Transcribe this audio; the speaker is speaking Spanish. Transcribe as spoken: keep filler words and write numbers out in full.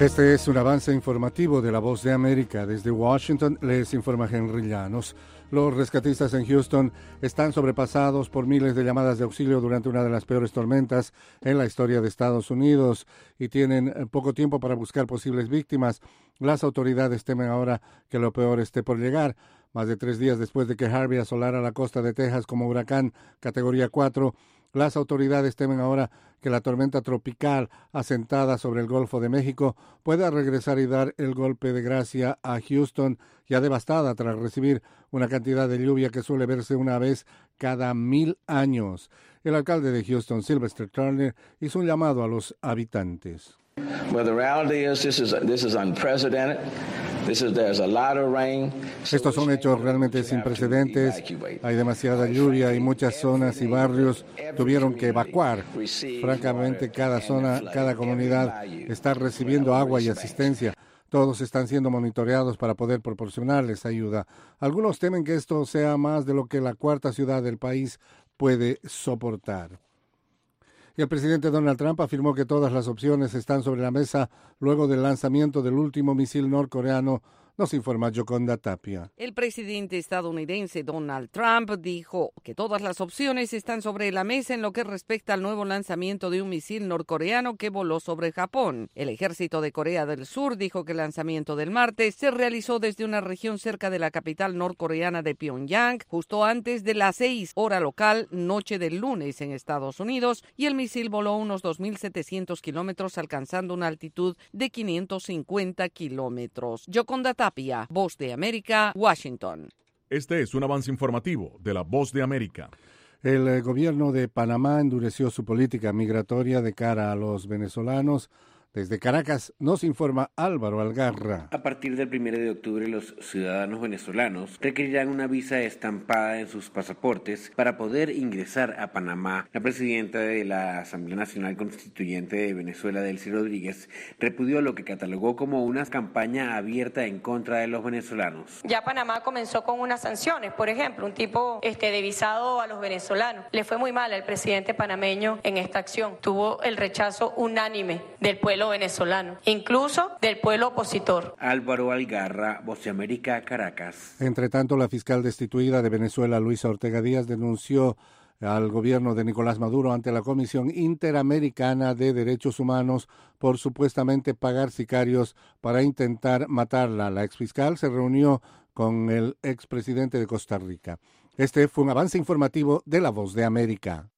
Este es un avance informativo de La Voz de América. Desde Washington les informa Henry Llanos. Los rescatistas en Houston están sobrepasados por miles de llamadas de auxilio durante una de las peores tormentas en la historia de Estados Unidos y tienen poco tiempo para buscar posibles víctimas. Las autoridades temen ahora que lo peor esté por llegar. Más de tres días después de que Harvey asolara la costa de Texas como huracán categoría cuatro, las autoridades temen ahora que la tormenta tropical asentada sobre el Golfo de México pueda regresar y dar el golpe de gracia a Houston, ya devastada tras recibir una cantidad de lluvia que suele verse una vez cada mil años. El alcalde de Houston, Sylvester Turner, hizo un llamado a los habitantes. Well, the reality is this is this is unprecedented. This is there's a lot of rain. Estos son hechos realmente sin precedentes. Hay demasiada lluvia y muchas zonas y barrios tuvieron que evacuar. Francamente, cada zona, cada comunidad está recibiendo agua y asistencia. Todos están siendo monitoreados para poder proporcionarles ayuda. Algunos temen que esto sea más de lo que la cuarta ciudad del país puede soportar. Y el presidente Donald Trump afirmó que todas las opciones están sobre la mesa luego del lanzamiento del último misil norcoreano. Nos informa Yoconda Tapia. El presidente estadounidense Donald Trump dijo que todas las opciones están sobre la mesa en lo que respecta al nuevo lanzamiento de un misil norcoreano que voló sobre Japón. El ejército de Corea del Sur dijo que el lanzamiento del martes se realizó desde una región cerca de la capital norcoreana de Pyongyang, justo antes de las seis hora local, noche del lunes en Estados Unidos, y el misil voló unos dos mil setecientos kilómetros, alcanzando una altitud de quinientos cincuenta kilómetros. Yoconda Tapia, Voz de América, Washington. Este es un avance informativo de La Voz de América. El eh, gobierno de Panamá endureció su política migratoria de cara a los venezolanos. Desde Caracas nos informa Álvaro Algarra. A partir del primero de octubre, los ciudadanos venezolanos requerirán una visa estampada en sus pasaportes para poder ingresar a Panamá. La presidenta de la Asamblea Nacional Constituyente de Venezuela, Delcy Rodríguez, repudió lo que catalogó como una campaña abierta en contra de los venezolanos. Ya Panamá comenzó con unas sanciones, por ejemplo, un tipo este, de visado a los venezolanos. Le fue muy mal al presidente panameño en esta acción. Tuvo el rechazo unánime del pueblo venezolano, incluso del pueblo opositor. Álvaro Algarra, Voz de América, Caracas. Entre tanto, la fiscal destituida de Venezuela, Luisa Ortega Díaz, denunció al gobierno de Nicolás Maduro ante la Comisión Interamericana de Derechos Humanos por supuestamente pagar sicarios para intentar matarla. La exfiscal se reunió con el expresidente de Costa Rica. Este fue un avance informativo de La Voz de América.